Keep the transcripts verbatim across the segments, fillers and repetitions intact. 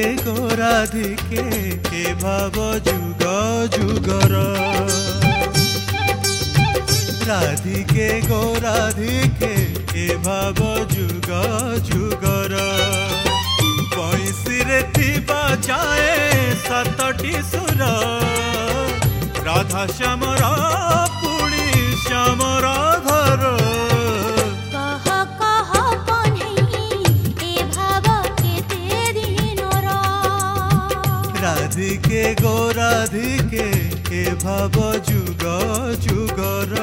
गोराधिके ए भाव जुग जुगर राधिके गोराधिके ए भाव जुग जुगर बंशीरे थिबा जाए सातटी सुर राधा श्यामर पुणी श्यामर घर कह कह कन्हई ए भाव केते दिनर राधिके गोराधिके ए भाव जुग जुगर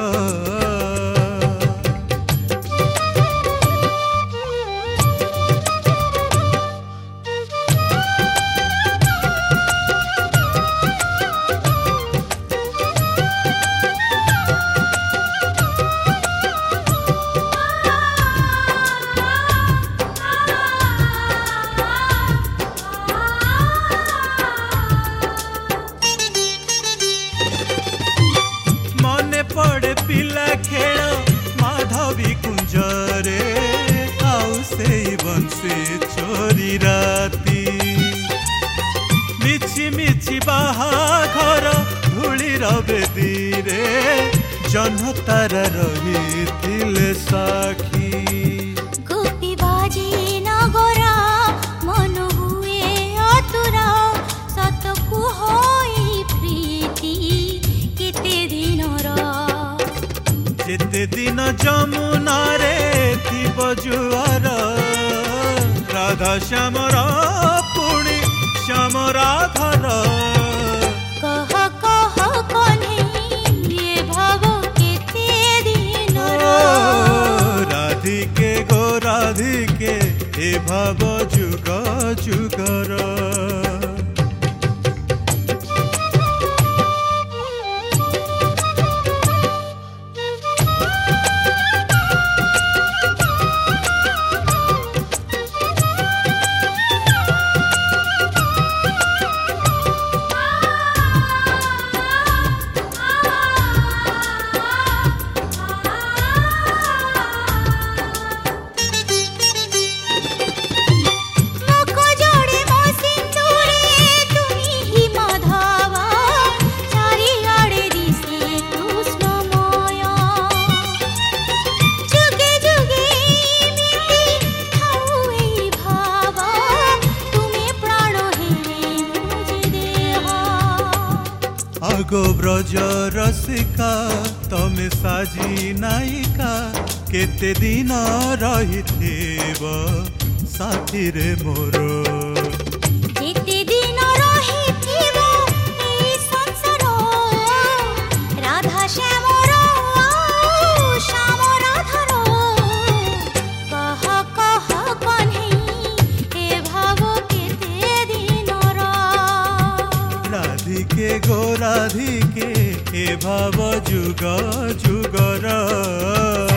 पड़े पिला खेल माधवी कुंजरे आउ से बंशी चोरी राती मिछि मिछि बाहाघर धूलिर बेदीरे जह्न तारा रही साखी गोपी बाजी नगरा मन हुए अतुरा सतकु होई प्रीति केते दिनर जेते दिन जमुना रे थिब जुआर राधा श्यामर पुणी श्याम राधार कह कह कन्हई ए भाव केते दिनर राधिके गोराधिके ए भाव जुग जुगर आगो ब्रज रसिका तमे साजी नायिका केते दिन रहिथिब साथी रे मोर केते दिन रहिथिब ए संसार राधा श्यामर श्याम राधार कह कह कन्हई ए भाव केते दिनर राधिके गोराधिके ए भाव जुग जुगर।